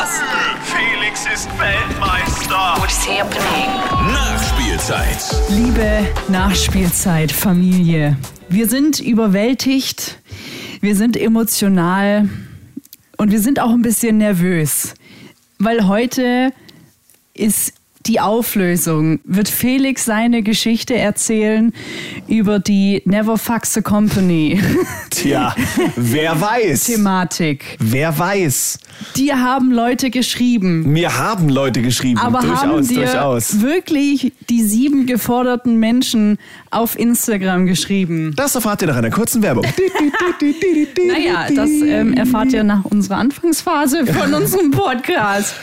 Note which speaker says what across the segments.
Speaker 1: Carsten.
Speaker 2: Felix ist Weltmeister.
Speaker 1: What's happening?
Speaker 3: Nachspielzeit.
Speaker 4: Liebe Nachspielzeit-Familie, wir sind überwältigt, wir sind emotional und wir sind auch ein bisschen nervös, weil heute ist die Auflösung. Wird Felix seine Geschichte erzählen über die Never Fuck the Company
Speaker 5: Tja, wer weiß?
Speaker 4: Thematik.
Speaker 5: Wer weiß?
Speaker 4: Dir haben Leute geschrieben.
Speaker 5: Mir haben Leute geschrieben.
Speaker 4: Aber haben dir wirklich die 7 geforderten Menschen auf Instagram geschrieben?
Speaker 5: Das erfahrt ihr nach einer kurzen Werbung.
Speaker 4: Naja, das erfahrt ihr nach unserer Anfangsphase von unserem Podcast.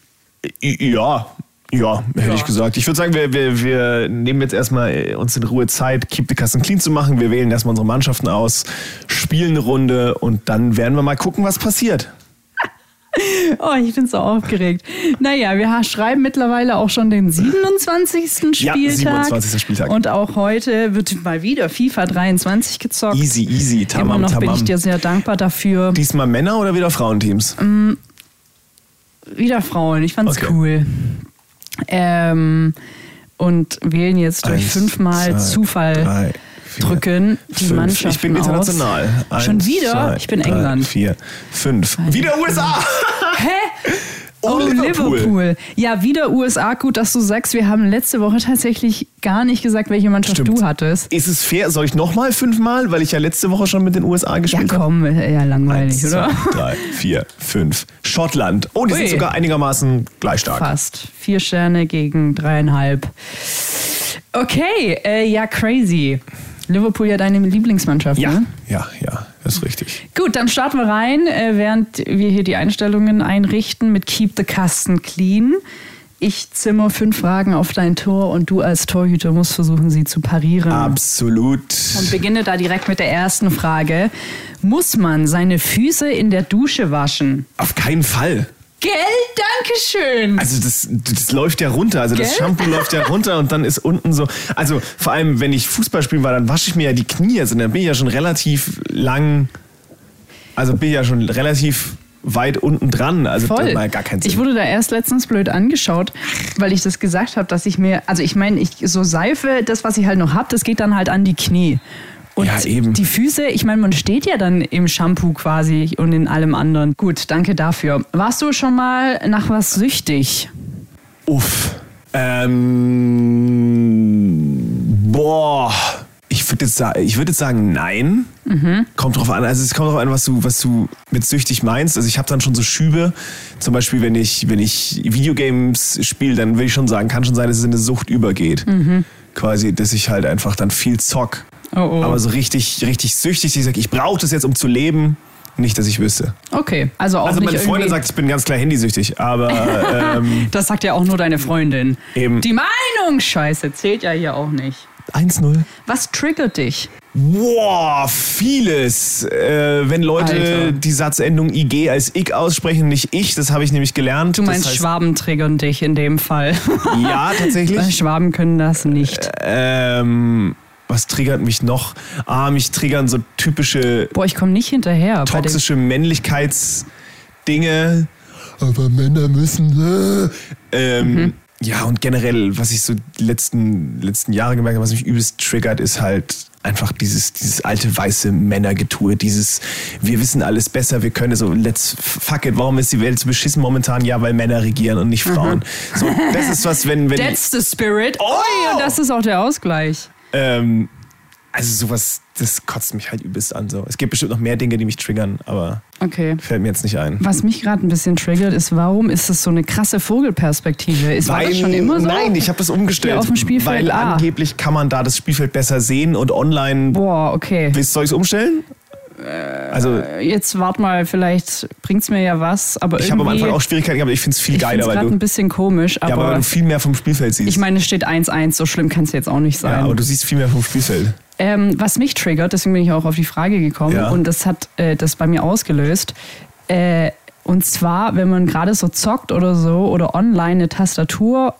Speaker 5: Ja, hätte ich gesagt. Ich würde sagen, wir nehmen jetzt erstmal uns in Ruhe Zeit, Keep the Kasten clean zu machen. Wir wählen erstmal unsere Mannschaften aus, spielen eine Runde und dann werden wir mal gucken, was passiert.
Speaker 4: Oh, ich bin so aufgeregt. Naja, wir schreiben mittlerweile auch schon den 27. Spieltag.
Speaker 5: Ja, 27. Spieltag.
Speaker 4: Und auch heute wird mal wieder FIFA 23 gezockt.
Speaker 5: Easy, tamam,
Speaker 4: Immer noch
Speaker 5: tamam.
Speaker 4: bin ich dir sehr dankbar dafür.
Speaker 5: Diesmal Männer oder wieder Frauenteams?
Speaker 4: Wieder Frauen, ich fand's
Speaker 5: Okay.
Speaker 4: cool. Und wählen jetzt durch 5-mal Zufall
Speaker 5: 3, 4,
Speaker 4: drücken die
Speaker 5: 5.
Speaker 4: Mannschaften
Speaker 5: Ich bin international.
Speaker 4: aus. Schon wieder?
Speaker 5: 2,
Speaker 4: Ich bin
Speaker 5: 3,
Speaker 4: England.
Speaker 5: 4, 5. Wieder USA!
Speaker 4: Hä?
Speaker 5: Oh,
Speaker 4: Liverpool. Ja, wieder USA. Gut, dass du sagst, wir haben letzte Woche tatsächlich gar nicht gesagt, welche Mannschaft
Speaker 5: Stimmt.
Speaker 4: du hattest.
Speaker 5: Ist es fair? Soll ich nochmal 5-mal? Weil ich ja letzte Woche schon mit den USA
Speaker 4: Ja,
Speaker 5: gespielt habe.
Speaker 4: komm, ja, langweilig,
Speaker 5: 1,
Speaker 4: oder?
Speaker 5: 2, 3, 4, 5. Schottland. Oh, die
Speaker 4: Ui.
Speaker 5: sind sogar einigermaßen gleich stark.
Speaker 4: Fast. 4 Sterne gegen 3,5. Okay, ja, crazy. Liverpool ja deine Lieblingsmannschaft,
Speaker 5: Ja,
Speaker 4: ne?
Speaker 5: ja, das ist richtig.
Speaker 4: Gut, dann starten wir rein, während wir hier die Einstellungen einrichten mit Keep the Kasten clean. Ich zimmer 5 Fragen auf dein Tor und du als Torhüter musst versuchen, sie zu parieren.
Speaker 5: Absolut.
Speaker 4: Und beginne da direkt mit der ersten Frage. Muss man seine Füße in der Dusche waschen?
Speaker 5: Auf keinen Fall.
Speaker 4: Gell? Dankeschön.
Speaker 5: Also das läuft ja runter, also das
Speaker 4: Gell?
Speaker 5: Shampoo läuft ja runter und dann ist unten so, also vor allem, wenn ich Fußball spielen war, dann wasche ich mir ja die Knie, also dann bin ich ja schon relativ lang, also bin ich ja schon relativ weit unten dran, also
Speaker 4: Voll.
Speaker 5: das macht gar keinen Sinn.
Speaker 4: Ich wurde da erst letztens blöd angeschaut, weil ich das gesagt habe, dass ich mir, also ich meine, so Seife, das, was ich halt noch habe, das geht dann halt an die Knie. Und
Speaker 5: Ja, eben.
Speaker 4: die Füße, ich meine, man steht ja dann im Shampoo quasi und in allem anderen. Gut, danke dafür. Warst du schon mal nach was süchtig?
Speaker 5: Uff. Ich würde jetzt sagen, nein. Kommt drauf an. Also es kommt drauf an, was du mit süchtig meinst. Also ich habe dann schon so Schübe. Zum Beispiel, wenn ich Videogames spiele, dann will ich schon sagen, kann schon sein, dass es in eine Sucht übergeht. Quasi, dass ich halt einfach dann viel zock.
Speaker 4: Oh.
Speaker 5: Aber so richtig süchtig, dass ich sage, ich brauche das jetzt, um zu leben. Nicht, dass ich wüsste.
Speaker 4: Okay, also auch
Speaker 5: Also
Speaker 4: nicht
Speaker 5: meine Freundin
Speaker 4: irgendwie...
Speaker 5: sagt, ich bin ganz klar handysüchtig, aber
Speaker 4: Das sagt ja auch nur deine Freundin.
Speaker 5: Eben.
Speaker 4: Die Meinung, Scheiße, zählt ja hier auch nicht.
Speaker 5: 1-0.
Speaker 4: Was triggert dich?
Speaker 5: Wow, vieles. Wenn Leute
Speaker 4: Alter.
Speaker 5: die Satzendung IG als ich aussprechen, nicht ich, das habe ich nämlich gelernt.
Speaker 4: Du meinst,
Speaker 5: das heißt,
Speaker 4: Schwaben triggern dich in dem Fall.
Speaker 5: Ja, tatsächlich.
Speaker 4: Schwaben können das nicht.
Speaker 5: Was triggert mich noch? Mich triggern so typische
Speaker 4: Boah, ich komme nicht hinterher. bei dem-
Speaker 5: toxische Männlichkeitsdinge. Aber Männer müssen. Ja, und generell, was ich so die letzten Jahre gemerkt habe, was mich übelst triggert, ist halt einfach dieses alte weiße Männergetue, dieses wir wissen alles besser, wir können so, let's fuck it, warum ist die Welt so beschissen momentan? Ja, weil Männer regieren und nicht Frauen. So, das ist was, wenn
Speaker 4: That's the spirit.
Speaker 5: Oh!
Speaker 4: Ui, und das ist auch der Ausgleich.
Speaker 5: also sowas, das kotzt mich halt übelst an. So. Es gibt bestimmt noch mehr Dinge, die mich triggern, aber
Speaker 4: Okay.
Speaker 5: fällt mir jetzt nicht ein.
Speaker 4: Was mich gerade ein bisschen triggert, ist, warum ist das so eine krasse Vogelperspektive? War das schon immer so?
Speaker 5: Nein, ich habe das umgestellt,
Speaker 4: Hier auf dem Spielfeld,
Speaker 5: weil angeblich kann man da das Spielfeld besser sehen und online.
Speaker 4: Boah, okay.
Speaker 5: Soll ich es umstellen? Also
Speaker 4: Jetzt wart mal, vielleicht bringt's mir ja was, aber
Speaker 5: ich habe am
Speaker 4: irgendwie...
Speaker 5: Anfang auch Schwierigkeiten gehabt, ich finde es viel
Speaker 4: Ich finde
Speaker 5: geiler,
Speaker 4: es
Speaker 5: weil
Speaker 4: gerade
Speaker 5: du,
Speaker 4: ein bisschen komisch,
Speaker 5: ja, aber weil
Speaker 4: aber
Speaker 5: du viel mehr vom Spielfeld siehst.
Speaker 4: ich meine, es steht 1-1, so schlimm kann es jetzt auch nicht
Speaker 5: ja,
Speaker 4: sein.
Speaker 5: aber du siehst viel mehr vom Spielfeld.
Speaker 4: Was mich triggert, deswegen bin ich auch auf die Frage gekommen
Speaker 5: Ja.
Speaker 4: und das hat das bei mir ausgelöst. Und Und zwar, wenn man gerade so zockt oder so oder online eine Tastatur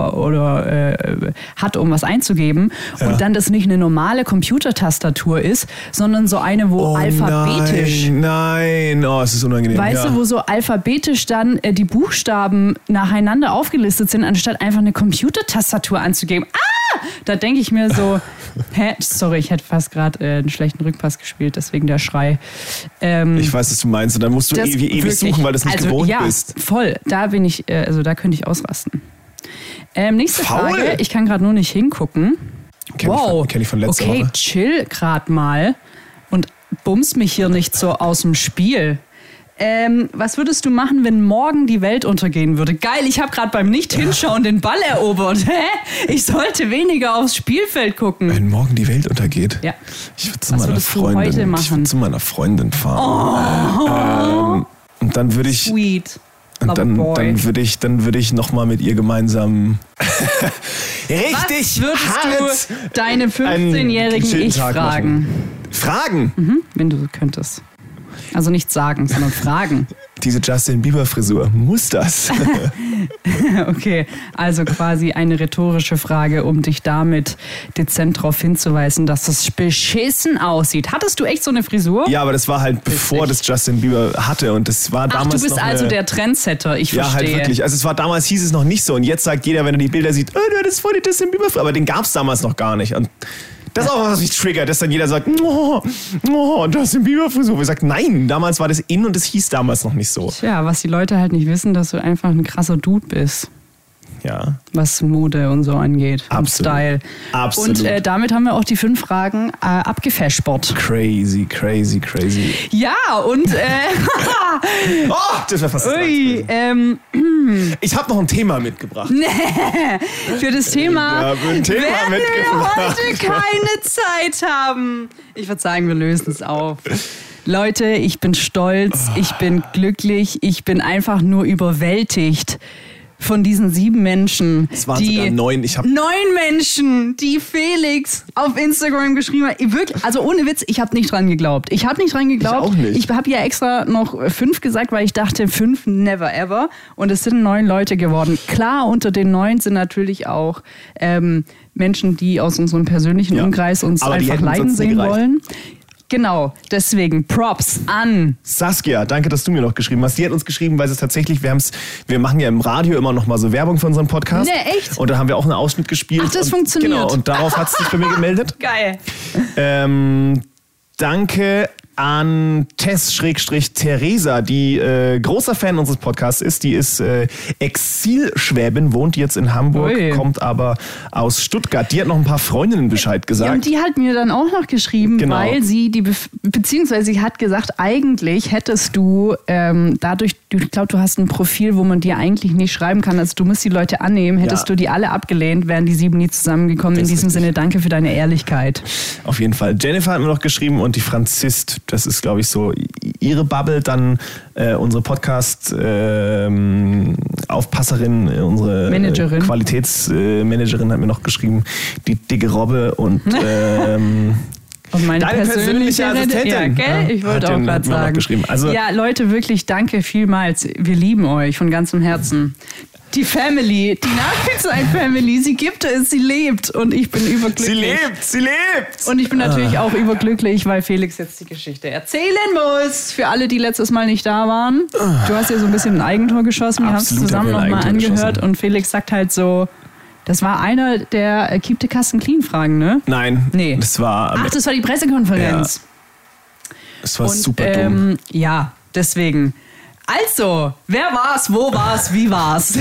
Speaker 4: hat, um was einzugeben und dann das nicht eine normale Computertastatur ist, sondern so eine, wo alphabetisch...
Speaker 5: Nein, es ist unangenehm.
Speaker 4: Weißt du, wo so alphabetisch dann die Buchstaben nacheinander aufgelistet sind, anstatt einfach eine Computertastatur anzugeben. Da denke ich mir so, sorry, ich hätte fast gerade einen schlechten Rückpass gespielt, deswegen der Schrei.
Speaker 5: Ich weiß, was du meinst. Und dann musst du ewig suchen, weil du es nicht gewohnt bist.
Speaker 4: Ja, voll. Da bin ich, da könnte ich ausrasten. Nächste Frage. Ich kann gerade nur nicht hingucken.
Speaker 5: Kenn ich von letzter Woche.
Speaker 4: Okay, chill gerade mal und bums mich hier nicht so aus dem Spiel. Was würdest du machen, wenn morgen die Welt untergehen würde? Geil, ich habe gerade beim Nicht-Hinschauen den Ball erobert. Ich sollte weniger aufs Spielfeld gucken.
Speaker 5: Wenn morgen die Welt untergeht?
Speaker 4: Ja.
Speaker 5: Ich würde zu meiner Freundin fahren. Und dann würde ich...
Speaker 4: Sweet.
Speaker 5: Und dann würde ich nochmal mit ihr gemeinsam
Speaker 4: richtig Was würdest du deine 15-jährigen Ich fragen?
Speaker 5: Fragen?
Speaker 4: Wenn du könntest. Also nicht sagen, sondern fragen.
Speaker 5: Diese Justin Bieber-Frisur, muss das?
Speaker 4: Okay, also quasi eine rhetorische Frage, um dich damit dezent darauf hinzuweisen, dass das beschissen aussieht. Hattest du echt so eine Frisur?
Speaker 5: Ja, aber das war halt bevor das Justin Bieber hatte und das war damals
Speaker 4: du bist
Speaker 5: noch
Speaker 4: also der Trendsetter, ich verstehe.
Speaker 5: Ja, halt wirklich. Also es war damals, hieß es noch nicht so und jetzt sagt jeder, wenn er die Bilder sieht, du hattest voll die Justin Bieber-Frisur, aber den gab es damals noch gar nicht. Und das ist auch was mich triggert, dass dann jeder sagt, Justin Bieber-Frisur. Wir sagen, nein, damals war das in und das hieß damals noch nicht so.
Speaker 4: Tja, was die Leute halt nicht wissen, dass du einfach ein krasser Dude bist.
Speaker 5: Ja.
Speaker 4: Was Mode und so angeht.
Speaker 5: Absolut.
Speaker 4: Und Style.
Speaker 5: Absolut.
Speaker 4: Und damit haben wir auch die 5 Fragen abgefashbot.
Speaker 5: Crazy.
Speaker 4: Ja, und...
Speaker 5: das wäre fast ich habe noch ein Thema mitgebracht.
Speaker 4: Für das Thema,
Speaker 5: wenn wir
Speaker 4: heute keine Zeit haben. Ich würde sagen, wir lösen es auf. Leute, ich bin stolz, ich bin glücklich, ich bin einfach nur überwältigt von diesen 7 Menschen.
Speaker 5: Es waren sogar 9.
Speaker 4: 9 Menschen, die Felix auf Instagram geschrieben hat. Wirklich, also ohne Witz, ich habe nicht dran geglaubt. Ich habe nicht dran geglaubt.
Speaker 5: Ich auch nicht.
Speaker 4: Ich habe ja extra noch 5 gesagt, weil ich dachte, 5 never ever. Und es sind 9 Leute geworden. Klar, unter den 9 sind natürlich auch Menschen, die aus unserem persönlichen Umkreis uns einfach leiden sehen wollen. Genau, deswegen Props an
Speaker 5: Saskia, danke, dass du mir noch geschrieben hast. Die hat uns geschrieben, weil es tatsächlich, wir machen ja im Radio immer noch mal so Werbung für unseren Podcast.
Speaker 4: Nee, echt?
Speaker 5: Und da haben wir auch einen Ausschnitt gespielt.
Speaker 4: Ach, das funktioniert.
Speaker 5: Genau, und darauf hat sie sich bei mir gemeldet.
Speaker 4: Geil.
Speaker 5: Danke an Tess-Theresa, die großer Fan unseres Podcasts ist. Die ist Exilschwäbin, wohnt jetzt in Hamburg, kommt aber aus Stuttgart. Die hat noch ein paar Freundinnen Bescheid gesagt.
Speaker 4: Ja, und die hat mir dann auch noch geschrieben,
Speaker 5: genau.
Speaker 4: Weil sie beziehungsweise sie hat gesagt, eigentlich hättest du dadurch, ich glaube, du hast ein Profil, wo man dir eigentlich nicht schreiben kann, also du musst die Leute annehmen, hättest du die alle abgelehnt, wären die 7 nie zusammengekommen. In diesem Sinne, danke für deine Ehrlichkeit.
Speaker 5: Auf jeden Fall. Jennifer hat mir noch geschrieben und die Franzist, das ist, glaube ich, so ihre Bubble. Dann unsere Podcast-Aufpasserin, unsere Qualitätsmanagerin hat mir noch geschrieben, die dicke Robbe und
Speaker 4: und meine
Speaker 5: deine persönliche Assistentin.
Speaker 4: Ja, gell? Ich wollte auch gerade sagen.
Speaker 5: Also,
Speaker 4: ja, Leute, wirklich danke vielmals. Wir lieben euch von ganzem Herzen. Die Family, die Nachkriegszeit-Family, sie gibt es, sie lebt und ich bin überglücklich.
Speaker 5: Sie lebt!
Speaker 4: Und ich bin natürlich auch überglücklich, weil Felix jetzt die Geschichte erzählen muss. Für alle, die letztes Mal nicht da waren. Du hast ja so ein bisschen ein Eigentor geschossen, wir haben es zusammen nochmal angehört und Felix sagt halt so, das war einer der Keep the Kasten Clean Fragen, ne?
Speaker 5: Nein,
Speaker 4: nee.
Speaker 5: Das war
Speaker 4: die Pressekonferenz.
Speaker 5: Ja. Das war super dumm.
Speaker 4: Ja, deswegen. Also, wer war's, wo war's, wie war's?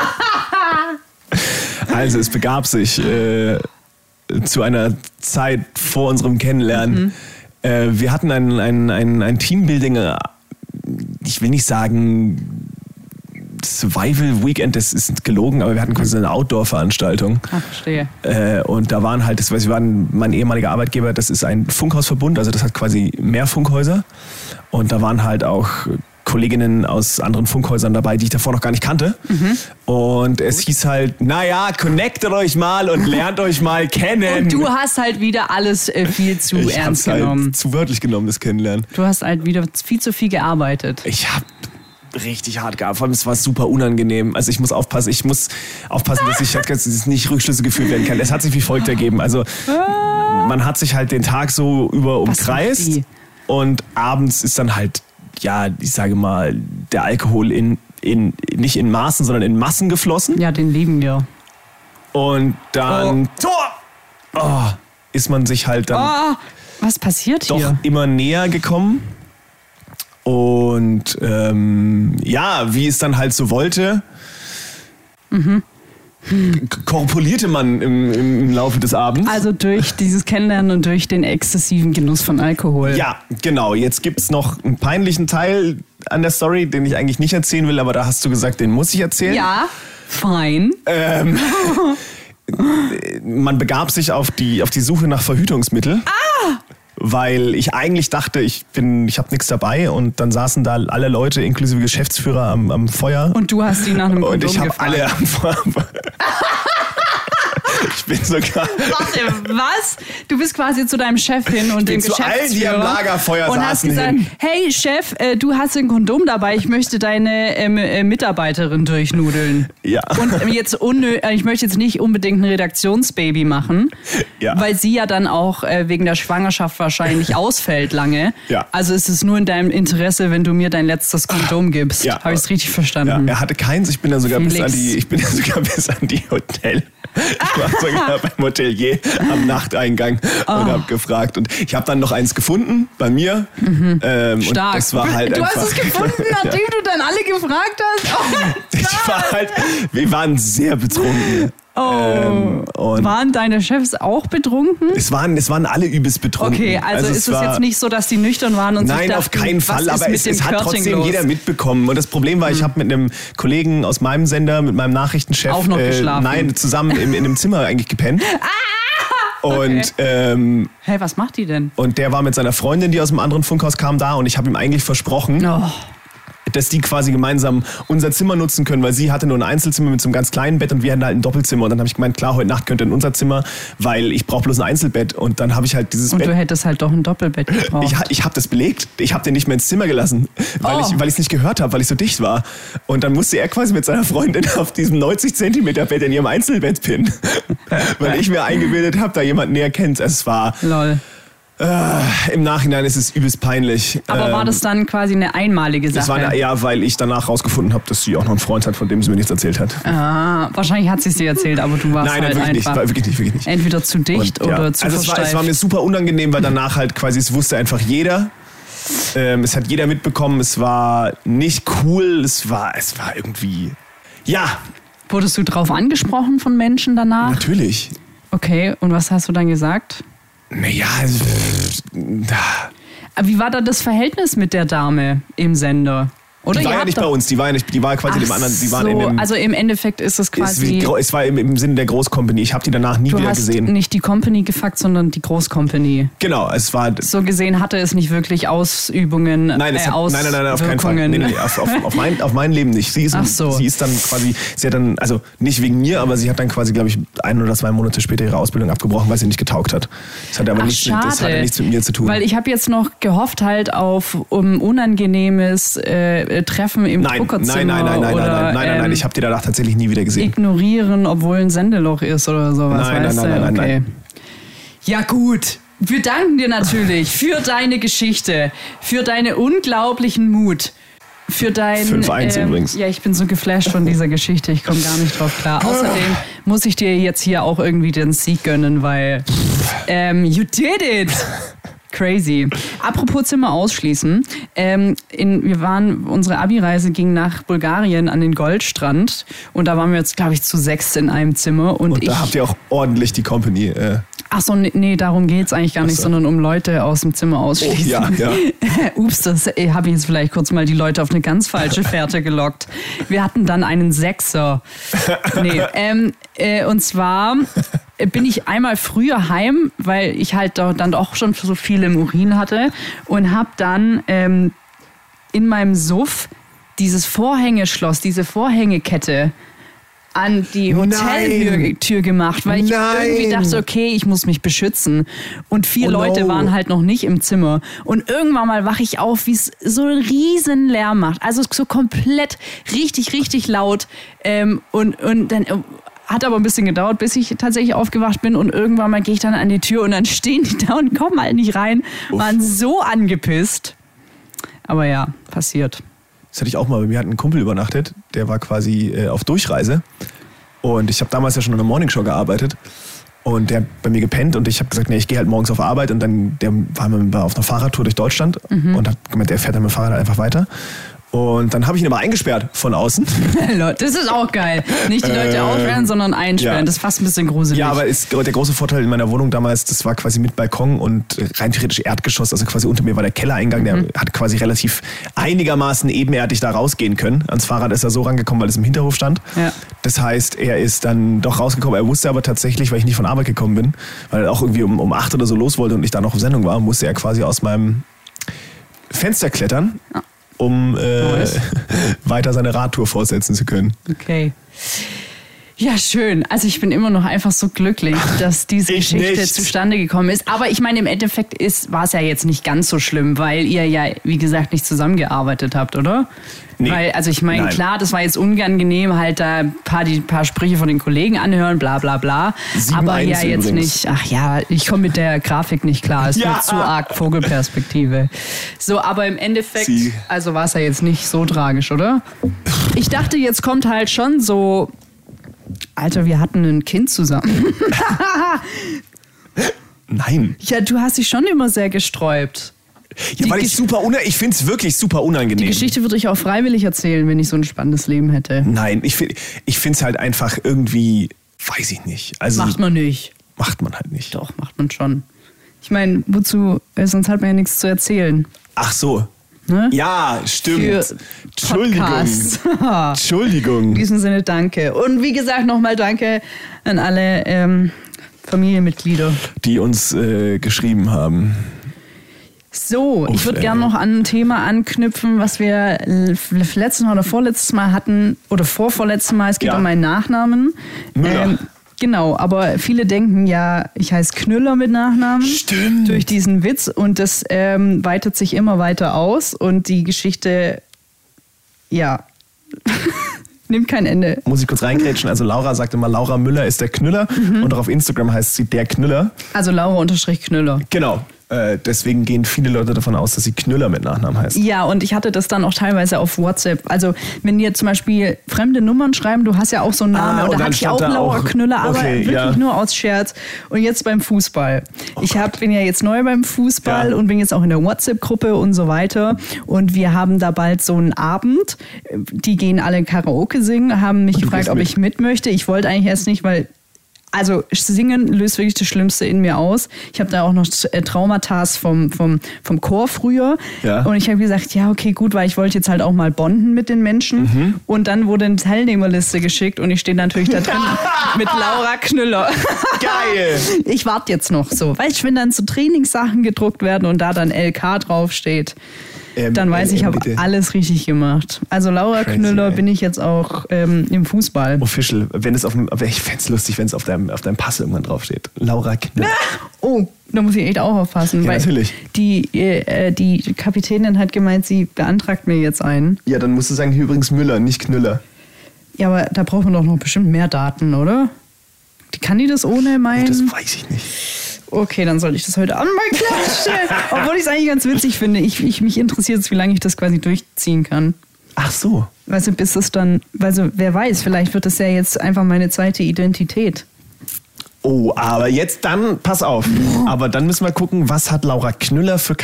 Speaker 5: Also, es begab sich zu einer Zeit vor unserem Kennenlernen. Wir hatten ein Teambuilding, ich will nicht sagen Survival Weekend, das ist gelogen, aber wir hatten quasi eine Outdoor-Veranstaltung.
Speaker 4: Ach, verstehe.
Speaker 5: Und da waren halt, mein ehemaliger Arbeitgeber, das ist ein Funkhausverbund, also das hat quasi mehr Funkhäuser. Und da waren halt auch Kolleginnen aus anderen Funkhäusern dabei, die ich davor noch gar nicht kannte. Und es hieß halt, connectet euch mal und lernt euch mal kennen.
Speaker 4: Und du hast halt wieder alles viel zu ernst genommen.
Speaker 5: Halt zu wörtlich genommen, das Kennenlernen.
Speaker 4: Du hast halt wieder viel zu viel gearbeitet.
Speaker 5: Ich habe richtig hart gab. Vor allem, es war super unangenehm. Also ich muss aufpassen, dass ich nicht Rückschlüsse geführt werden kann. Es hat sich wie folgt ergeben. Also man hat sich halt den Tag so über umkreist und abends ist dann halt, ja, ich sage mal, der Alkohol nicht in Maßen, sondern in Massen geflossen.
Speaker 4: Ja, den lieben wir.
Speaker 5: Und dann ist man sich halt dann
Speaker 4: was passiert
Speaker 5: doch
Speaker 4: hier?
Speaker 5: immer näher gekommen. Und wie es dann halt so wollte, korpulierte man im Laufe des Abends.
Speaker 4: Also durch dieses Kennenlernen und durch den exzessiven Genuss von Alkohol.
Speaker 5: Ja, genau. Jetzt gibt es noch einen peinlichen Teil an der Story, den ich eigentlich nicht erzählen will, aber da hast du gesagt, den muss ich erzählen.
Speaker 4: Ja, fein.
Speaker 5: Man begab sich auf die Suche nach Verhütungsmittel. Weil ich eigentlich dachte, ich habe nichts dabei und dann saßen da alle Leute, inklusive Geschäftsführer am Feuer.
Speaker 4: Und du hast die nach einem Kondom
Speaker 5: Und ich habe
Speaker 4: gefragt.
Speaker 5: alle am Feuer. Ich bin sogar...
Speaker 4: Warte, was? Du bist quasi zu deinem Chef hin und dem
Speaker 5: zu
Speaker 4: Geschäftsführer.
Speaker 5: allen, die am Lagerfeuer
Speaker 4: und
Speaker 5: saßen,
Speaker 4: hast gesagt,
Speaker 5: hin.
Speaker 4: hey Chef, du hast ein Kondom dabei, ich möchte deine Mitarbeiterin durchnudeln.
Speaker 5: Ja.
Speaker 4: Und ich möchte jetzt nicht unbedingt ein Redaktionsbaby machen, weil sie ja dann auch wegen der Schwangerschaft wahrscheinlich ausfällt lange.
Speaker 5: Ja.
Speaker 4: Also ist es nur in deinem Interesse, wenn du mir dein letztes Kondom gibst.
Speaker 5: Ja.
Speaker 4: Habe ich es richtig verstanden?
Speaker 5: Ja, er hatte keins, ich bin dann sogar bis an die Hotel. Ich war sogar beim Hotelier am Nachteingang und habe gefragt. Und ich habe dann noch eins gefunden bei mir.
Speaker 4: Stark.
Speaker 5: Und das war halt
Speaker 4: du
Speaker 5: einfach,
Speaker 4: hast es gefunden, nachdem du dann alle gefragt hast? Oh mein Gott.
Speaker 5: wir waren sehr betrunken. Und
Speaker 4: waren deine Chefs auch betrunken?
Speaker 5: es waren alle übelst betrunken.
Speaker 4: Okay, also ist es jetzt nicht so, dass die nüchtern waren und sich dachten,
Speaker 5: auf keinen Fall,
Speaker 4: was ist
Speaker 5: aber
Speaker 4: mit
Speaker 5: es
Speaker 4: dem
Speaker 5: hat
Speaker 4: Körting
Speaker 5: trotzdem
Speaker 4: los?
Speaker 5: jeder mitbekommen. Und das Problem war, ich habe mit einem Kollegen aus meinem Sender, mit meinem Nachrichtenchef,
Speaker 4: Auch noch geschlafen?
Speaker 5: Nein, zusammen in einem Zimmer eigentlich gepennt. Und
Speaker 4: Hey, was macht die denn?
Speaker 5: und der war mit seiner Freundin, die aus einem anderen Funkhaus kam, da und ich habe ihm eigentlich versprochen, dass die quasi gemeinsam unser Zimmer nutzen können, weil sie hatte nur ein Einzelzimmer mit so einem ganz kleinen Bett und wir hatten halt ein Doppelzimmer. Und dann habe ich gemeint, klar, heute Nacht könnt ihr in unser Zimmer, weil ich brauche bloß ein Einzelbett. Und dann habe ich halt dieses
Speaker 4: Und
Speaker 5: Bett...
Speaker 4: du hättest halt doch ein Doppelbett gebraucht.
Speaker 5: Ich habe das belegt. Ich habe den nicht mehr ins Zimmer gelassen, weil ich es nicht gehört habe, weil ich so dicht war. Und dann musste er quasi mit seiner Freundin auf diesem 90 Zentimeter Bett in ihrem Einzelbett pinnen, weil ich mir eingebildet habe, da jemand näher kennt. Es war...
Speaker 4: Lol.
Speaker 5: Im Nachhinein ist es übelst peinlich.
Speaker 4: Aber war das dann quasi eine einmalige Sache?
Speaker 5: Weil ich danach rausgefunden habe, dass sie auch noch einen Freund hat, von dem sie mir nichts erzählt hat.
Speaker 4: Wahrscheinlich hat sie es dir erzählt, aber du warst
Speaker 5: Nein,
Speaker 4: halt einfach
Speaker 5: wirklich nicht.
Speaker 4: entweder zu dicht oder zu
Speaker 5: Also es war mir super unangenehm, weil danach halt quasi, es wusste einfach jeder. Es hat jeder mitbekommen, es war nicht cool, es war irgendwie... Ja.
Speaker 4: Wurdest du drauf angesprochen von Menschen danach?
Speaker 5: Natürlich.
Speaker 4: Okay, und was hast du dann gesagt?
Speaker 5: Naja,
Speaker 4: Wie war da das Verhältnis mit der Dame im Sender? Oder
Speaker 5: die war ja nicht bei uns, die war quasi dem anderen, die waren in dem...
Speaker 4: Also im Endeffekt ist es quasi...
Speaker 5: Es war im Sinne der Großcompany, ich habe die danach nie wieder gesehen.
Speaker 4: Du hast nicht die Company gefuckt, sondern die Großcompany.
Speaker 5: Genau, es war...
Speaker 4: So gesehen hatte es nicht wirklich Ausübungen,
Speaker 5: nein, auf keinen Fall. Nee, auf mein Leben nicht. Sie ist dann quasi, sie hat dann, also nicht wegen mir, aber sie hat dann quasi, glaube ich, 1 oder 2 Monate später ihre Ausbildung abgebrochen, weil sie nicht getaugt hat. Das hat aber nichts mit mir zu tun.
Speaker 4: Weil ich habe jetzt noch gehofft halt auf unangenehmes Treffen im Druckerzimmer.
Speaker 5: Nein, ich habe die danach tatsächlich nie wieder gesehen.
Speaker 4: Ignorieren, obwohl ein Sendeloch ist oder sowas.
Speaker 5: Nein.
Speaker 4: Ja gut, wir danken dir natürlich für deine Geschichte, für deinen unglaublichen Mut. Für dein
Speaker 5: 5-1 übrigens.
Speaker 4: Ja, ich bin so geflasht von dieser Geschichte, ich komme gar nicht drauf klar. Außerdem muss ich dir jetzt hier auch irgendwie den Sieg gönnen, weil you did it! Crazy. Apropos Zimmer ausschließen. Unsere Abi-Reise ging nach Bulgarien an den Goldstrand und da waren wir jetzt, glaube ich, zu 6 in einem Zimmer. Und
Speaker 5: da habt ihr auch ordentlich die Company.
Speaker 4: Ach so, nee, darum geht's eigentlich gar nicht, sondern um Leute aus dem Zimmer ausschließen.
Speaker 5: Oh, ja.
Speaker 4: Ups, das habe ich jetzt vielleicht kurz mal die Leute auf eine ganz falsche Fährte gelockt. Wir hatten dann einen 6er. Nee, und zwar bin ich einmal früher heim, weil ich halt dann doch schon so viel im Urin hatte und habe dann in meinem Suff dieses Vorhängeschloss, diese Vorhängekette an die Hoteltür gemacht, weil ich irgendwie dachte, okay, ich muss mich beschützen. Und 4 Leute waren halt noch nicht im Zimmer. Und irgendwann mal wache ich auf, wie es so einen riesen Lärm macht. Also so komplett richtig, richtig laut. Und dann hat aber ein bisschen gedauert, bis ich tatsächlich aufgewacht bin. Und irgendwann mal gehe ich dann an die Tür und dann stehen die da und kommen halt nicht rein. Waren so angepisst. Aber ja, passiert.
Speaker 5: Das hatte ich auch mal. Bei mir hat ein Kumpel übernachtet, der war quasi auf Durchreise. Und ich habe damals ja schon in der Morningshow gearbeitet. Und der hat bei mir gepennt und ich habe gesagt, nee, ich gehe halt morgens auf Arbeit. Und dann der war auf einer Fahrradtour durch Deutschland und hat gemeint, der fährt dann mit dem Fahrrad einfach weiter. Und dann habe ich ihn aber eingesperrt von außen.
Speaker 4: Das ist auch geil. Nicht die Leute aussperren, sondern einsperren. Ja. Das ist fast ein bisschen gruselig.
Speaker 5: Ja, aber der große Vorteil in meiner Wohnung damals, das war quasi mit Balkon und rein theoretisch Erdgeschoss. Also quasi unter mir war der Kellereingang. Der hat quasi relativ einigermaßen ebenerdig da rausgehen können. Ans Fahrrad ist er so rangekommen, weil es im Hinterhof stand. Ja. Das heißt, er ist dann doch rausgekommen. Er wusste aber tatsächlich, weil ich nicht von Arbeit gekommen bin, weil er auch irgendwie um 8 oder so los wollte und ich da noch auf Sendung war, musste er quasi aus meinem Fenster klettern. Ja. Um weiter seine Radtour fortsetzen zu können.
Speaker 4: Okay. Ja, schön. Also ich bin immer noch einfach so glücklich, dass diese Geschichte zustande gekommen ist. Aber ich meine, im Endeffekt war es ja jetzt nicht ganz so schlimm, weil ihr ja, wie gesagt, nicht zusammengearbeitet habt, oder? Nee. Weil, also ich meine, klar, das war jetzt unangenehm, halt da ein paar Sprüche von den Kollegen anhören, bla bla bla. Aber ja jetzt übrigens nicht, ach ja, ich komme mit der Grafik nicht klar, ist mir zu arg Vogelperspektive. So, aber im Endeffekt, also war es ja jetzt nicht so tragisch, oder? Ich dachte, jetzt kommt halt schon so, Alter, wir hatten ein Kind zusammen.
Speaker 5: Nein.
Speaker 4: Ja, du hast dich schon immer sehr gesträubt.
Speaker 5: Ja, weil ich finde es wirklich super unangenehm.
Speaker 4: Die Geschichte würde ich auch freiwillig erzählen, wenn ich so ein spannendes Leben hätte.
Speaker 5: Nein, ich finde es halt einfach irgendwie, weiß ich nicht. Also,
Speaker 4: macht man nicht.
Speaker 5: Macht man halt nicht.
Speaker 4: Doch, macht man schon. Ich meine, wozu? Sonst hat man ja nichts zu erzählen.
Speaker 5: Ach so.
Speaker 4: Ne?
Speaker 5: Ja, stimmt. Entschuldigung.
Speaker 4: In diesem Sinne danke. Und wie gesagt, nochmal danke an alle Familienmitglieder,
Speaker 5: die uns geschrieben haben.
Speaker 4: So, ich würde gerne noch an ein Thema anknüpfen, was wir letztes Mal oder vorletztes Mal hatten, oder vorvorletztes Mal. Es geht um meinen Nachnamen.
Speaker 5: Müller.
Speaker 4: Genau, aber viele denken ja, ich heiße Knüller mit Nachnamen.
Speaker 5: Stimmt.
Speaker 4: Durch diesen Witz und das weitet sich immer weiter aus und die Geschichte, nimmt kein Ende.
Speaker 5: Muss ich kurz reingrätschen? Also Laura sagt immer, Laura Müller ist der Knüller und auch auf Instagram heißt sie der Knüller.
Speaker 4: Also Laura_Knüller.
Speaker 5: Genau. Deswegen gehen viele Leute davon aus, dass sie Knüller mit Nachnamen heißt.
Speaker 4: Ja, und ich hatte das dann auch teilweise auf WhatsApp. Also wenn ihr zum Beispiel fremde Nummern schreiben, du hast ja auch so einen Namen, und da hatte ich auch Laura Knüller, aber wirklich nur aus Scherz. Und jetzt beim Fußball. Ich bin ja jetzt neu beim Fußball und bin jetzt auch in der WhatsApp-Gruppe und so weiter. Und wir haben da bald so einen Abend. Die gehen alle Karaoke singen, haben mich gefragt, ob ich mit möchte. Ich wollte eigentlich erst nicht, weil also Singen löst wirklich das Schlimmste in mir aus. Ich habe da auch noch Traumata vom Chor früher. Ja. Und ich habe gesagt, ja, okay, gut, weil ich wollte jetzt halt auch mal bonden mit den Menschen. Mhm. Und dann wurde eine Teilnehmerliste geschickt und ich stehe natürlich da drin mit Laura Knüller.
Speaker 5: Geil!
Speaker 4: Ich warte jetzt noch so. Weißt du, wenn dann so Trainingssachen gedruckt werden und da dann LK draufsteht, dann weiß ich habe alles richtig gemacht. Also Laura Knüller bin ich jetzt auch im Fußball.
Speaker 5: Official. Ich fände es lustig, wenn es auf deinem Pass irgendwann draufsteht. Laura Knüller.
Speaker 4: Oh, da muss ich echt auch aufpassen.
Speaker 5: Ja,
Speaker 4: weil
Speaker 5: natürlich.
Speaker 4: Die Kapitänin hat gemeint, sie beantragt mir jetzt einen.
Speaker 5: Ja, dann musst du sagen, übrigens Müller, nicht Knüller.
Speaker 4: Ja, aber da braucht man doch noch bestimmt mehr Daten, oder? Kann die das ohne meinen?
Speaker 5: Das weiß ich nicht.
Speaker 4: Okay, dann sollte ich das heute Abend mal klatschen. Obwohl ich es eigentlich ganz witzig finde. Mich interessiert es, wie lange ich das quasi durchziehen kann.
Speaker 5: Ach so.
Speaker 4: Weißt du, bis es dann, wer weiß, vielleicht wird das ja jetzt einfach meine zweite Identität.
Speaker 5: Oh, aber jetzt dann, pass auf. Aber dann müssen wir gucken, was hat Laura Knüller für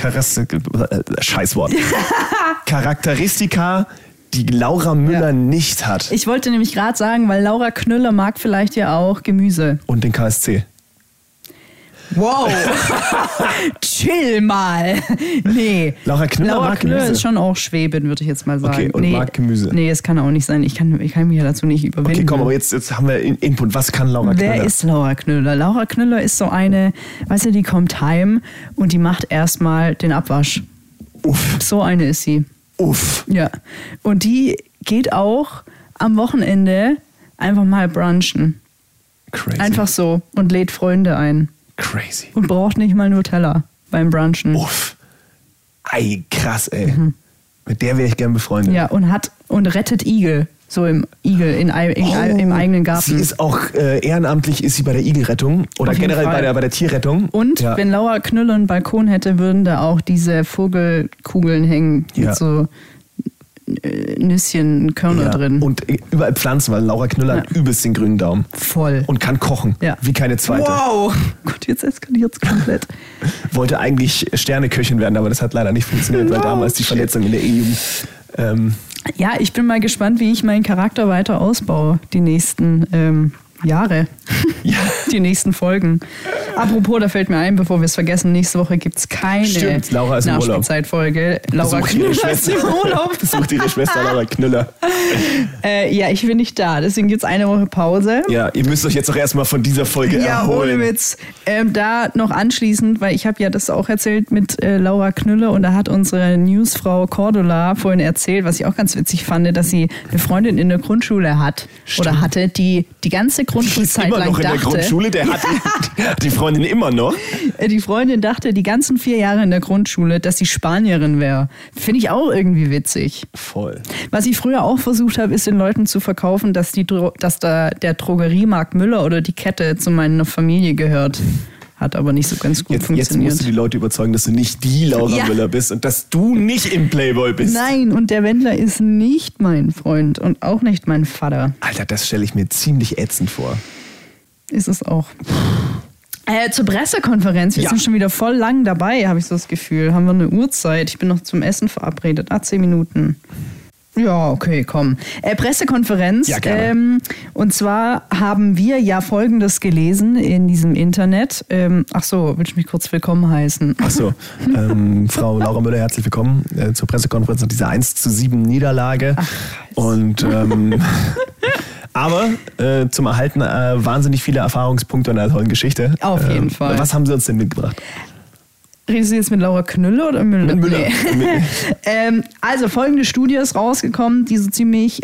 Speaker 5: Scheißwort. Charakteristika, die Laura Müller nicht hat.
Speaker 4: Ich wollte nämlich gerade sagen, weil Laura Knüller mag vielleicht ja auch Gemüse.
Speaker 5: Und den KSC.
Speaker 4: Wow, chill mal. Nee.
Speaker 5: Laura
Speaker 4: Knüller ist schon auch Schwäbin, würde ich jetzt mal sagen.
Speaker 5: Okay, und mag Gemüse.
Speaker 4: Nee, es kann auch nicht sein. Ich kann mich ja dazu nicht überwinden.
Speaker 5: Okay, komm, aber jetzt haben wir Input. Was kann Laura Knüller?
Speaker 4: Wer ist Laura Knüller? Laura Knüller ist so eine, weißt du, die kommt heim und die macht erstmal den Abwasch.
Speaker 5: Uff.
Speaker 4: So eine ist sie.
Speaker 5: Uff.
Speaker 4: Ja. Und die geht auch am Wochenende einfach mal brunchen.
Speaker 5: Crazy.
Speaker 4: Einfach so und lädt Freunde ein.
Speaker 5: Crazy.
Speaker 4: Und braucht nicht mal Nutella beim Brunchen.
Speaker 5: Uff. Ei, krass, ey. Mit der wäre ich gern befreundet.
Speaker 4: Ja, und rettet Igel. So im im eigenen Garten.
Speaker 5: Sie ist auch ehrenamtlich ist sie bei der Igelrettung oder
Speaker 4: Auf jeden
Speaker 5: generell
Speaker 4: Fall.
Speaker 5: bei der Tierrettung.
Speaker 4: Und
Speaker 5: ja.
Speaker 4: wenn Laura Knülle einen Balkon hätte, würden da auch diese Vogelkugeln hängen
Speaker 5: Ja.
Speaker 4: mit so Nüsschen, Körner drin.
Speaker 5: Und überall Pflanzen, weil Laura Knüller hat übelst den grünen Daumen.
Speaker 4: Voll.
Speaker 5: Und kann kochen,
Speaker 4: Ja.
Speaker 5: wie keine zweite.
Speaker 4: Wow! Gott, jetzt eskaliert es komplett.
Speaker 5: Wollte eigentlich Sterneköchin werden, aber das hat leider nicht funktioniert, weil
Speaker 4: No,
Speaker 5: damals die
Speaker 4: shit.
Speaker 5: Verletzung in der E-Jugend.
Speaker 4: Ja, ich bin mal gespannt, wie ich meinen Charakter weiter ausbaue, die nächsten Jahre, die nächsten Folgen. Apropos, da fällt mir ein, bevor wir es vergessen, nächste Woche gibt es keine
Speaker 5: Stimmt, Laura ist im Urlaub.
Speaker 4: Nachspielzeitfolge. Laura
Speaker 5: Besucht ihre
Speaker 4: Knüller ist im Urlaub.
Speaker 5: Besucht ihre Schwester Laura Knüller.
Speaker 4: Ja, ich bin nicht da, deswegen gibt es eine Woche Pause.
Speaker 5: Ja, ihr müsst euch jetzt auch erstmal von dieser Folge
Speaker 4: Ja,
Speaker 5: erholen.
Speaker 4: ohne Witz. Da noch anschließend, weil ich habe ja das auch erzählt mit Laura Knülle und da hat unsere Newsfrau Cordula vorhin erzählt, was ich auch ganz witzig fand, dass sie eine Freundin in der Grundschule hat oder hatte, die ganze
Speaker 5: Die ist
Speaker 4: Grundschulzeit
Speaker 5: immer
Speaker 4: lang
Speaker 5: noch in der
Speaker 4: dachte,
Speaker 5: Grundschule, der hat die Freundin immer noch.
Speaker 4: die Freundin dachte die ganzen 4 Jahre in der Grundschule, dass sie Spanierin wäre. Finde ich auch irgendwie witzig.
Speaker 5: Voll.
Speaker 4: Was ich früher auch versucht habe, ist den Leuten zu verkaufen, dass da der Drogeriemarkt Müller oder die Kette zu meiner Familie gehört. Hat aber nicht so ganz gut
Speaker 5: Jetzt
Speaker 4: funktioniert.
Speaker 5: musst du die Leute überzeugen, dass du nicht die Laura
Speaker 4: Ja.
Speaker 5: Müller bist und dass du nicht im Playboy bist.
Speaker 4: Nein, und der Wendler ist nicht mein Freund und auch nicht mein Vater.
Speaker 5: Alter, das stelle ich mir ziemlich ätzend vor.
Speaker 4: Ist es auch. Zur Pressekonferenz, wir
Speaker 5: Ja.
Speaker 4: sind schon wieder voll lang dabei, habe ich so das Gefühl. Haben wir eine Uhrzeit? Ich bin noch zum Essen verabredet. 10 Minuten. Ja, okay, komm. Pressekonferenz.
Speaker 5: Ja, gerne.
Speaker 4: Und zwar haben wir ja Folgendes gelesen in diesem Internet. Ach so, willst du mich kurz willkommen heißen?
Speaker 5: Achso, Frau Laura Müller, herzlich willkommen zur Pressekonferenz nach dieser 1:7 Niederlage. Und aber zum Erhalten wahnsinnig viele Erfahrungspunkte und einer tollen Geschichte.
Speaker 4: Auf jeden Fall.
Speaker 5: Was haben Sie uns denn mitgebracht?
Speaker 4: Redest du jetzt mit Laura Knülle oder Müller?
Speaker 5: Mit Müller.
Speaker 4: Nee. Also folgende Studie ist rausgekommen, die so ziemlich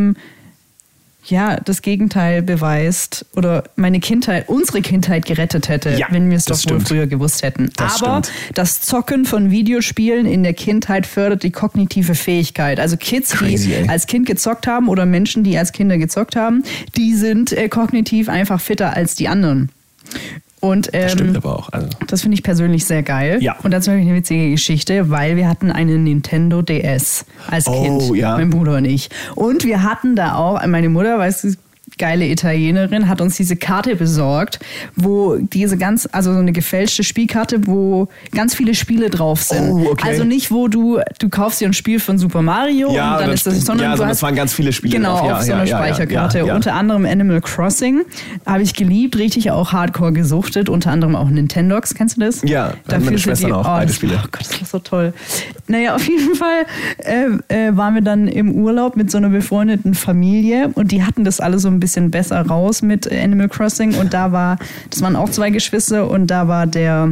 Speaker 4: das Gegenteil beweist oder unsere Kindheit gerettet hätte,
Speaker 5: Ja,
Speaker 4: wenn wir es doch
Speaker 5: das
Speaker 4: wohl
Speaker 5: stimmt.
Speaker 4: früher gewusst hätten.
Speaker 5: Das
Speaker 4: Aber
Speaker 5: stimmt.
Speaker 4: das Zocken von Videospielen in der Kindheit fördert die kognitive Fähigkeit. Also Kids,
Speaker 5: Crazy,
Speaker 4: die
Speaker 5: ey.
Speaker 4: als Kind gezockt haben oder Menschen, die als Kinder gezockt haben, die sind kognitiv einfach fitter als die anderen. Und,
Speaker 5: Das stimmt aber auch. Also.
Speaker 4: das finde ich persönlich sehr geil.
Speaker 5: Ja.
Speaker 4: Und dazu habe ich eine witzige Geschichte, weil wir hatten einen Nintendo DS als
Speaker 5: Oh,
Speaker 4: Kind,
Speaker 5: ja.
Speaker 4: mein Bruder und ich. Und wir hatten da auch, meine Mutter, weißt du, geile Italienerin, hat uns diese Karte besorgt, wo so eine gefälschte Spielkarte, wo ganz viele Spiele drauf sind.
Speaker 5: Oh, okay.
Speaker 4: Also nicht, wo du kaufst dir ein Spiel von Super Mario
Speaker 5: Ja,
Speaker 4: und dann
Speaker 5: das
Speaker 4: ist das,
Speaker 5: stimmt.
Speaker 4: sondern
Speaker 5: Ja,
Speaker 4: du
Speaker 5: sondern
Speaker 4: hast
Speaker 5: es waren ganz viele Spiele
Speaker 4: genau,
Speaker 5: drauf. Ja,
Speaker 4: auf so
Speaker 5: ja,
Speaker 4: einer
Speaker 5: ja,
Speaker 4: Speicherkarte.
Speaker 5: ja.
Speaker 4: Unter anderem Animal Crossing habe ich geliebt, richtig auch hardcore gesuchtet. Unter anderem auch Nintendox, kennst du das?
Speaker 5: Ja, meine Schwestern auch, beide Spiele.
Speaker 4: Oh Gott, das war so toll. Naja, auf jeden Fall waren wir dann im Urlaub mit so einer befreundeten Familie und die hatten das alle so ein bisschen besser raus mit Animal Crossing und das waren auch 2 Geschwister und da war der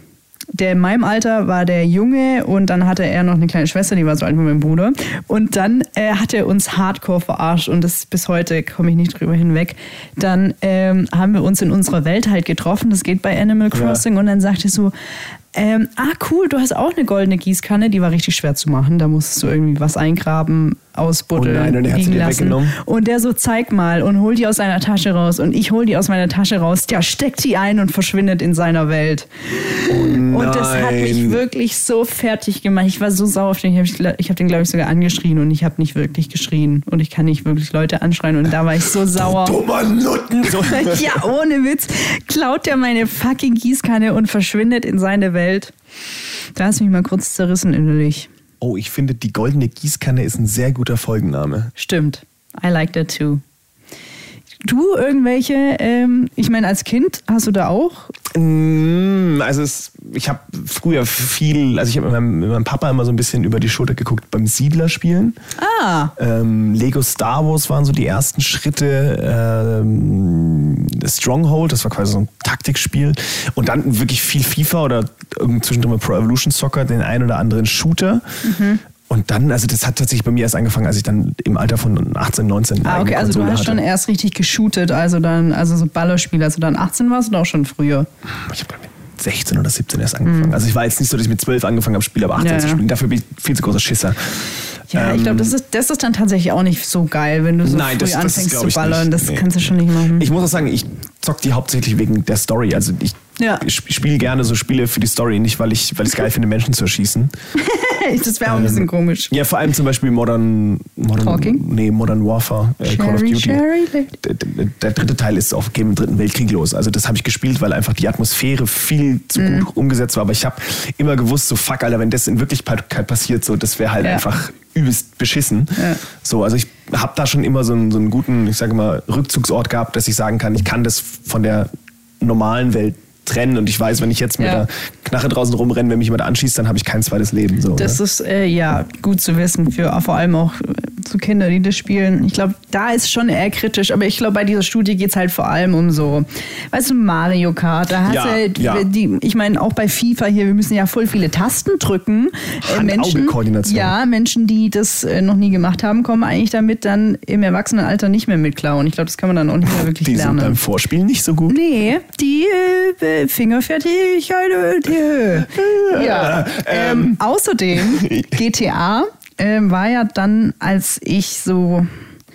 Speaker 4: in meinem Alter war der Junge und dann hatte er noch eine kleine Schwester, die war so alt wie mein Bruder. Und dann hat er uns hardcore verarscht und das bis heute komme ich nicht drüber hinweg. Dann haben wir uns in unserer Welt halt getroffen, das geht bei Animal Crossing und dann sagte er so, cool, du hast auch eine goldene Gießkanne, die war richtig schwer zu machen, da musstest du irgendwie was eingraben, ausbuddeln,
Speaker 5: Oh nein, und er hat sie
Speaker 4: liegen
Speaker 5: dir
Speaker 4: lassen.
Speaker 5: weggenommen?
Speaker 4: Und der so, zeig mal und hol die aus seiner Tasche raus und ich hol die aus meiner Tasche raus, der steckt die ein und verschwindet in seiner Welt. Und das hat mich wirklich so fertig gemacht. Ich war so sauer auf den. Ich habe den, glaube ich, sogar angeschrien und ich habe nicht wirklich geschrien. Und ich kann nicht wirklich Leute anschreien und da war ich so sauer.
Speaker 5: Dummer Nutten! So.
Speaker 4: Ja, ohne Witz. Klaut der meine fucking Gießkanne und verschwindet in seine Welt. Da hast du mich mal kurz zerrissen innerlich.
Speaker 5: Oh, ich finde, die goldene Gießkanne ist ein sehr guter Folgenname.
Speaker 4: Stimmt. I like that too. Du irgendwelche, ich meine, als Kind hast du da auch?
Speaker 5: Also ich habe früher ich habe mit meinem Papa immer so ein bisschen über die Schulter geguckt beim Siedlerspielen. Lego Star Wars waren so die ersten Schritte. Stronghold, das war quasi so ein Taktikspiel. Und dann wirklich viel FIFA oder zwischendrin mal Pro Evolution Soccer, den einen oder anderen Shooter. Und dann, also das hat tatsächlich bei mir erst angefangen, als ich dann im Alter von 18, 19
Speaker 4: Ah, okay, also du hast schon erst richtig geshootet, also so Ballerspiele, also dann 18 warst oder auch schon früher?
Speaker 5: Ich habe mit 16 oder 17 erst angefangen. Also ich war jetzt nicht so, dass ich mit 12 angefangen habe, Spiele ab 18 zu spielen. Dafür bin ich viel zu großer Schisser.
Speaker 4: Ja, ich glaube, das ist dann tatsächlich auch nicht so geil, wenn du so früh anfängst zu ballern. Das kannst du schon nicht machen.
Speaker 5: Ich muss auch sagen, ich zock die hauptsächlich wegen der Story. Also ich spiele gerne so Spiele für die Story, nicht weil ich es geil finde, Menschen zu erschießen.
Speaker 4: Das wäre auch ein bisschen komisch.
Speaker 5: Ja, vor allem zum Beispiel Modern Warfare, Call of Duty. Der dritte Teil ist auch im Dritten Weltkrieg los. Also das habe ich gespielt, weil einfach die Atmosphäre viel zu gut umgesetzt war. Aber ich habe immer gewusst, so fuck, Alter, wenn das in Wirklichkeit passiert, so das wäre halt einfach übelst beschissen. Ja. So, also ich habe da schon immer so einen guten, ich sage mal, Rückzugsort gehabt, dass ich sagen kann, ich kann das von der normalen Welt trennen und ich weiß, wenn ich jetzt mit der Knarre draußen rumrenne, wenn mich jemand anschießt, dann habe ich kein zweites Leben. So,
Speaker 4: das ist gut zu wissen, für vor allem auch zu Kinder, die das spielen. Ich glaube, da ist schon eher kritisch, aber ich glaube, bei dieser Studie geht es halt vor allem um so, weißt du, Mario Kart, da hast du ich meine, auch bei FIFA hier, wir müssen ja voll viele Tasten drücken.
Speaker 5: Hand-Auge-Koordination.
Speaker 4: Ja, Menschen, die das noch nie gemacht haben, kommen eigentlich damit dann im Erwachsenenalter nicht mehr mit klar. Und ich glaube, das kann man dann auch nicht mehr wirklich lernen.
Speaker 5: Die sind beim Vorspielen nicht so gut?
Speaker 4: Nee, die Fingerfertigkeit die Höhe. Ja. Außerdem, GTA war ja dann, als ich so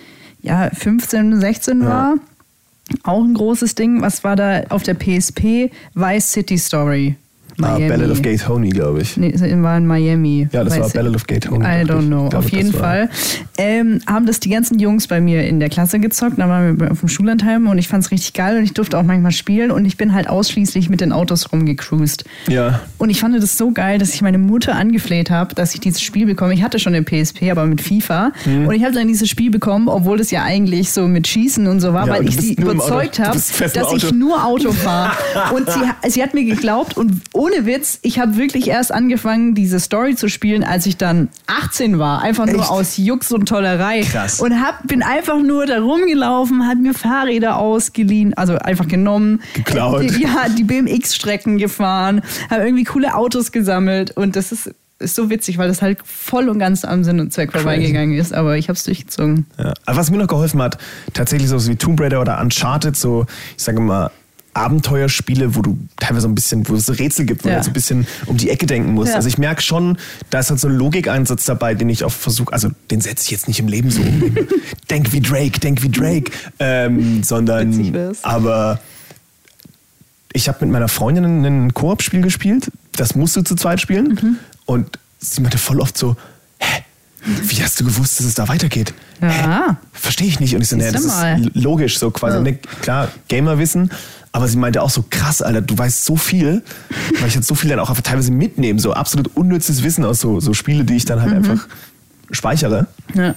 Speaker 4: 15, 16 war, auch ein großes Ding. Was war da auf der PSP? Vice City Story.
Speaker 5: Ballad of Gay Tony, glaube ich.
Speaker 4: Nee, war in Miami.
Speaker 5: Ja, das war Ballad of Gay Tony.
Speaker 4: I don't know. Auf jeden Fall haben das die ganzen Jungs bei mir in der Klasse gezockt. Da waren wir auf dem Schullandheim und ich fand es richtig geil und ich durfte auch manchmal spielen und ich bin halt ausschließlich mit den Autos rumgecruised. Ja. Und ich fand das so geil, dass ich meine Mutter angefleht habe, dass ich dieses Spiel bekomme. Ich hatte schon eine PSP, aber mit FIFA. Und ich habe dann dieses Spiel bekommen, obwohl das ja eigentlich so mit Schießen und so war, weil ich sie überzeugt habe, dass ich nur Auto fahre. Und sie hat mir geglaubt und ohne Witz, ich habe wirklich erst angefangen, diese Story zu spielen, als ich dann 18 war. Einfach nur aus Jux und Tollerei. Krass. Und bin einfach nur da rumgelaufen, hat mir Fahrräder ausgeliehen, also einfach genommen.
Speaker 5: Geklaut.
Speaker 4: Die BMX-Strecken gefahren, habe irgendwie coole Autos gesammelt und das ist so witzig, weil das halt voll und ganz am Sinn und Zweck vorbeigegangen ist, aber ich habe es durchgezogen. Ja.
Speaker 5: Aber was mir noch geholfen hat, tatsächlich so wie Tomb Raider oder Uncharted, so, ich sage mal, Abenteuerspiele, wo du teilweise wo es so Rätsel gibt, wo du so ein bisschen um die Ecke denken musst. Ja. Also ich merke schon, da ist halt so ein Logikeinsatz dabei, den ich auch versuche, also den setze ich jetzt nicht im Leben so um. Denk wie Drake, sondern aber ich habe mit meiner Freundin ein Koop-Spiel gespielt, das musst du zu zweit spielen und sie meinte voll oft so, wie hast du gewusst, dass es da weitergeht?
Speaker 4: Ja.
Speaker 5: Verstehe ich nicht. Und ich so, das ist logisch, so quasi, klar, Gamer-Wissen, aber sie meinte auch so, krass, Alter, du weißt so viel, weil ich jetzt so viel dann auch teilweise mitnehme, so absolut unnützes Wissen aus so Spiele, die ich dann halt einfach speichere. Ja.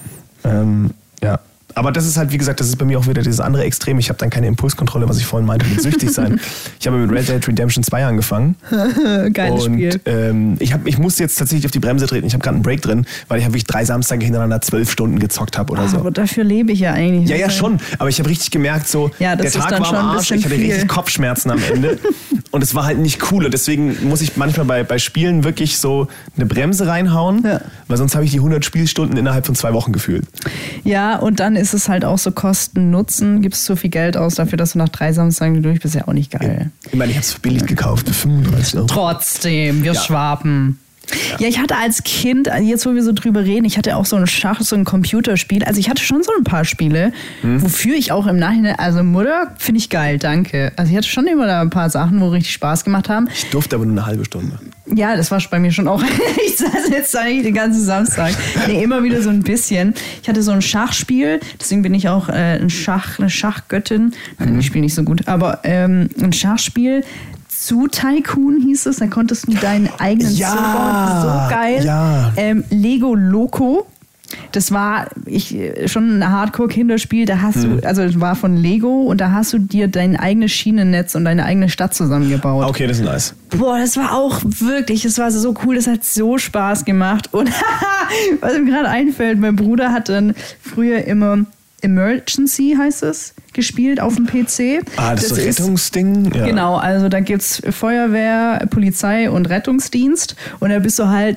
Speaker 5: Aber das ist halt, wie gesagt, das ist bei mir auch wieder dieses andere Extrem. Ich habe dann keine Impulskontrolle, was ich vorhin meinte, mit süchtig sein. Ich habe mit Red Dead Redemption 2 angefangen.
Speaker 4: Geiles Spiel.
Speaker 5: Ich musste jetzt tatsächlich auf die Bremse treten. Ich habe gerade einen Break drin, weil ich habe wirklich 3 Samstage hintereinander 12 Stunden gezockt habe oder so.
Speaker 4: Aber dafür lebe ich ja eigentlich.
Speaker 5: Ja, schon. Aber ich habe richtig gemerkt, so der Tag war am Arsch, ich hatte richtig Kopfschmerzen am Ende. Und es war halt nicht cool. Und deswegen muss ich manchmal bei Spielen wirklich so eine Bremse reinhauen, weil sonst habe ich die 100 Spielstunden innerhalb von 2 Wochen gefühlt.
Speaker 4: Ja, und dann ist es halt auch so Kosten-Nutzen. Gibst so viel Geld aus dafür, dass du nach 3 Samstagen durch bist, ja auch nicht geil.
Speaker 5: Ich meine, ich habe es billig gekauft für 35 Euro.
Speaker 4: Trotzdem, wir Schwaben. Ja, ich hatte als Kind, jetzt wo wir so drüber reden, ich hatte auch so ein Computerspiel. Also ich hatte schon so ein paar Spiele, wofür ich auch im Nachhinein, also Mutter, finde ich geil, danke. Also ich hatte schon immer da ein paar Sachen, wo richtig Spaß gemacht haben.
Speaker 5: Ich durfte aber nur eine halbe Stunde.
Speaker 4: Ja, das war bei mir schon auch. Ich saß jetzt da nicht den ganzen Samstag. Nee, immer wieder so ein bisschen. Ich hatte so ein Schachspiel, deswegen bin ich auch eine Schachgöttin. Ich spiele nicht so gut, aber ein Schachspiel. Zu Tycoon hieß es, da konntest du deinen eigenen Zug bauen. So geil. Ja. Lego Loco. Das war schon ein Hardcore-Kinderspiel. Da hast du, also es war von Lego und da hast du dir dein eigenes Schienennetz und deine eigene Stadt zusammengebaut.
Speaker 5: Okay, das ist nice.
Speaker 4: Boah, das war auch wirklich, das war so cool, das hat so Spaß gemacht. Und was mir gerade einfällt, mein Bruder hat dann früher immer Emergency, heißt es, gespielt auf dem PC.
Speaker 5: Das ist so ein Rettungsding?
Speaker 4: Ja. Genau, also da gibt's Feuerwehr, Polizei und Rettungsdienst und da bist du halt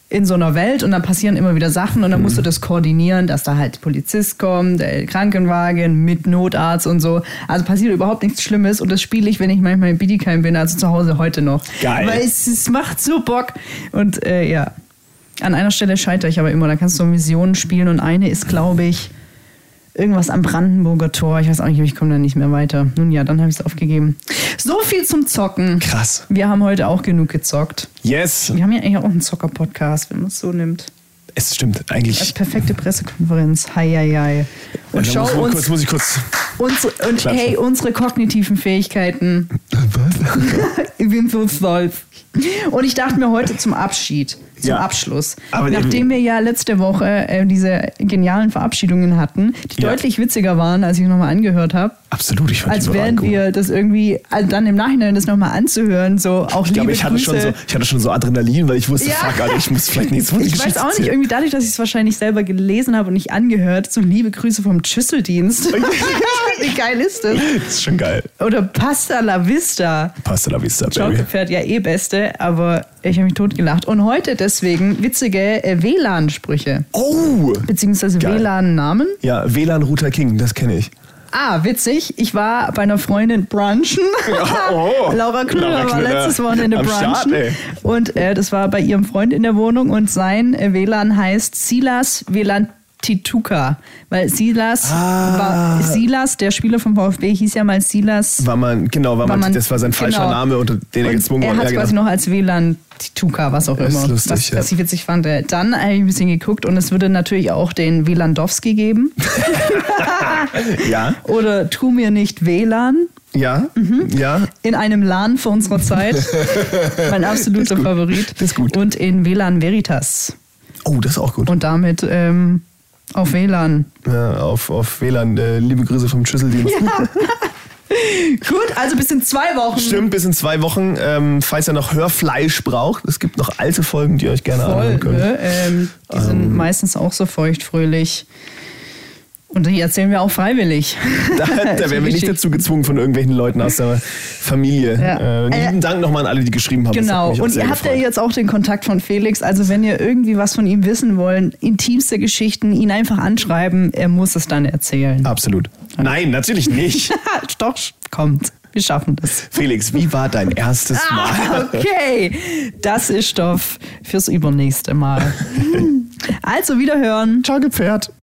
Speaker 4: in so einer Welt und dann passieren immer wieder Sachen und dann musst du das koordinieren, dass da halt Polizist kommt, der Krankenwagen mit Notarzt und so. Also passiert überhaupt nichts Schlimmes und das spiele ich, wenn ich manchmal in Bietigheim bin, also zu Hause heute noch.
Speaker 5: Geil.
Speaker 4: Weil es macht so Bock. Und ja, an einer Stelle scheitere ich aber immer. Da kannst du Missionen spielen und eine ist, glaube ich, irgendwas am Brandenburger Tor. Ich weiß auch nicht, ich komme da nicht mehr weiter. Nun ja, dann habe ich es aufgegeben. So viel zum Zocken.
Speaker 5: Krass.
Speaker 4: Wir haben heute auch genug gezockt.
Speaker 5: Yes.
Speaker 4: Wir haben ja eigentlich auch einen Zocker-Podcast, wenn man es so nimmt.
Speaker 5: Es stimmt, eigentlich.
Speaker 4: Als perfekte Pressekonferenz. Hei. Und schau uns.
Speaker 5: Muss ich kurz.
Speaker 4: Und hey, unsere kognitiven Fähigkeiten.
Speaker 5: Was?
Speaker 4: Ich bin so stolz. Und ich dachte mir heute zum Abschluss,
Speaker 5: Aber
Speaker 4: nachdem wir ja letzte Woche diese genialen Verabschiedungen hatten, die deutlich witziger waren, als ich nochmal angehört habe.
Speaker 5: Absolut, ich fand
Speaker 4: als wären wir das irgendwie, also dann im Nachhinein das nochmal anzuhören, so auch liebe
Speaker 5: ich hatte
Speaker 4: Grüße.
Speaker 5: Ich hatte schon so Adrenalin, weil ich wusste, fuck, Alter, ich muss vielleicht nichts von
Speaker 4: Ich weiß auch nicht, irgendwie dadurch, dass ich es wahrscheinlich selber gelesen habe und nicht angehört, so liebe Grüße vom Schüsseldienst. Wie geil ist das?
Speaker 5: Das ist schon geil.
Speaker 4: Oder Pasta la Vista.
Speaker 5: Pasta la Vista, Baby.
Speaker 4: Schaukelpferd, ja beste, aber ich habe mich totgelacht. Und heute deswegen witzige WLAN-Sprüche.
Speaker 5: Oh!
Speaker 4: Beziehungsweise
Speaker 5: geil.
Speaker 4: WLAN-Namen.
Speaker 5: Ja, WLAN-Router King, das kenne ich.
Speaker 4: Ah, witzig. Ich war bei einer Freundin brunchen. Laura Knüller war letztes Wochenende brunchen. Und das war bei ihrem Freund in der Wohnung und sein WLAN heißt Silas WLAN Tituca, weil Silas, der Spieler vom VfB, hieß ja mal Silas.
Speaker 5: Das war sein falscher Name, unter den er gezwungen wurde.
Speaker 4: Er hat quasi noch als WLAN Tituca, was auch immer.
Speaker 5: Das ist lustig,
Speaker 4: was ich witzig fand. Dann habe ich ein bisschen geguckt und es würde natürlich auch den WLANdowski geben.
Speaker 5: Ja.
Speaker 4: Oder Tu mir nicht WLAN.
Speaker 5: Ja, ja.
Speaker 4: In einem LAN vor unserer Zeit. Mein absoluter Favorit.
Speaker 5: Das ist gut.
Speaker 4: Und in WLAN Veritas.
Speaker 5: Oh, das ist auch gut.
Speaker 4: Und damit auf WLAN.
Speaker 5: Ja, auf WLAN. Liebe Grüße vom Schüsseldienst.
Speaker 4: Ja. Gut, also bis in 2 Wochen.
Speaker 5: Stimmt, bis in 2 Wochen. Falls ihr noch Hörfleisch braucht, es gibt noch alte Folgen, die ihr euch gerne anhören könnt.
Speaker 4: Die sind meistens auch so feuchtfröhlich. Und die erzählen wir auch freiwillig.
Speaker 5: Da werden wir nicht dazu gezwungen von irgendwelchen Leuten aus der Familie. Ja. Lieben Dank nochmal an alle, die geschrieben haben.
Speaker 4: Genau, und ihr habt ja jetzt auch den Kontakt von Felix. Also wenn ihr irgendwie was von ihm wissen wollt, intimste Geschichten, ihn einfach anschreiben, er muss es dann erzählen.
Speaker 5: Absolut. Nein, natürlich nicht.
Speaker 4: Doch, kommt. Wir schaffen das.
Speaker 5: Felix, wie war dein erstes Mal?
Speaker 4: Okay, das ist Stoff fürs übernächste Mal. Also wiederhören.
Speaker 5: Ciao, Gepferd.